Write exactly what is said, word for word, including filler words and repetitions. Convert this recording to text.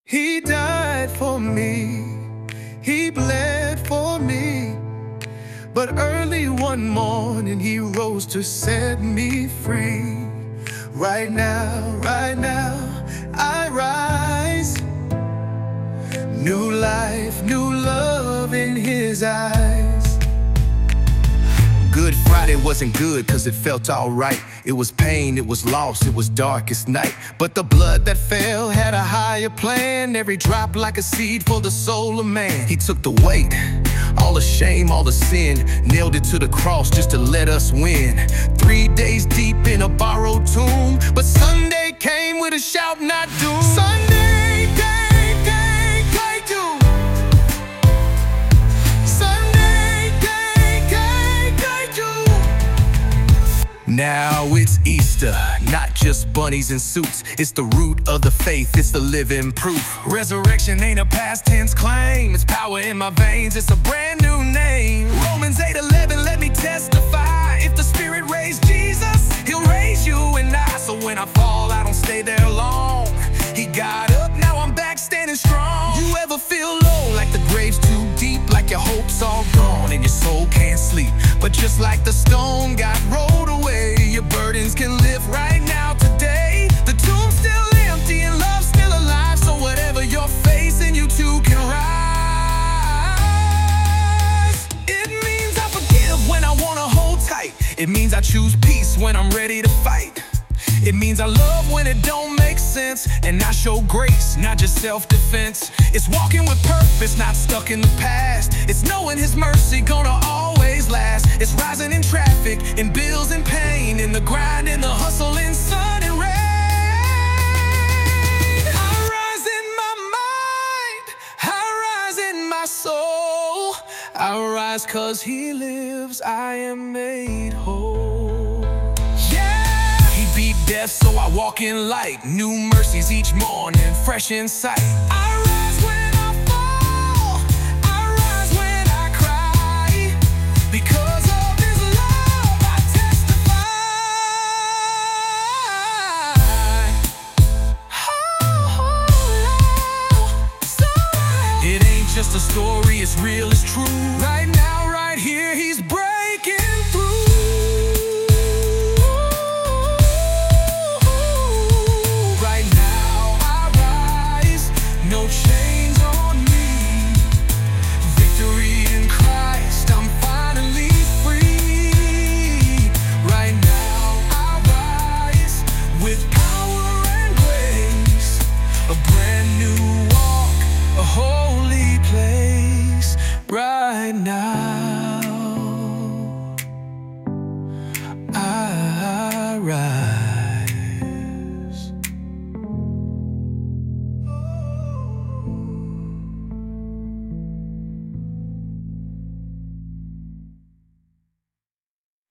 He died for me, he bled for me. But early one morning he rose to set me free. Right now, right now, I rise. New life, new love in his eyes. Good Friday wasn't good cause it felt alright. It was pain, it was loss, it was darkest night. But the blood that fell had a higher plan. Every drop like a seed for the soul of man. He took the weight, all the shame, all the sin, nailed it to the cross just to let us win. Three days deep in a borrowed tomb, but Sunday came with a shout, not doom. Sunday came, came, came doom. Sunday came, came, came doom. Now it's Easter, not just bunnies in suits. It's the root of the faith, it's the living proof. Resurrection ain't a past tense claim. It's power in my veins, it's a brand new name. Romans eight eleven, let me testify. If the Spirit raised Jesus, he'll raise you and I. So when I fall, I don't stay there long. He got up, now I'm back standing strong. You ever feel low, like the grave's too deep, like your hope's all gone and your soul can't sleep? But just like the stone got rolled away, your burdens can live right now today. The tomb's still empty and love's still alive. So whatever you're facing, you too can rise. It means I forgive when I wanna hold tight. It means I choose peace when I'm ready to fight. It means I love when it don't make sense, and I show grace, not just self-defense. It's walking with purpose, not stuck in the past. It's knowing his mercy gonna always last. It's rising in traffic, in bills and pain, in the grind, in the hustle, in sun and rain. I rise in my mind, I rise in my soul. I rise cause he lives, I am made whole. Death, so I walk in light. New mercies each morning, fresh in sight. I rise when I fall, I rise when I cry. Because of his love I testify. Oh, it ain't just a story, it's real, it's true. Right now, right here, he's breaking through. No chains on me, victory in Christ, I'm finally free. Right now I rise with power and grace, a brand new walk, a holy place. Right now